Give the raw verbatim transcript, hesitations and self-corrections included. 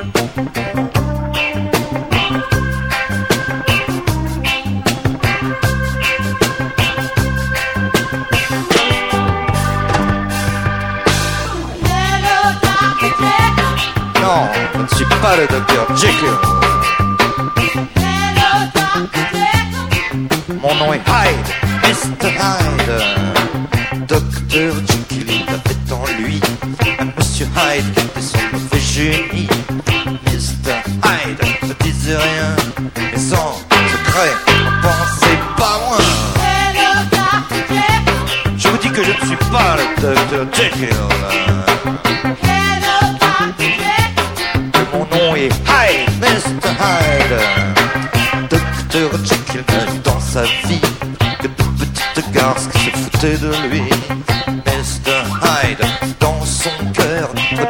Non, je ne suis pas le docteur Jekyll. Mon nom est Hyde, mister Hyde. docteur Jekyll, il avait en lui un monsieur Hyde qui était son mauvais génie. mister Hyde ne disait rien, mais son secret, n'en pensez pas moins. Je vous dis que je ne suis pas le docteur Jekyll. Mon nom est Hyde, mister Hyde. docteur Jekyll n'a eu dans sa vie que de petites garces qui se foutaient de lui. mister Hyde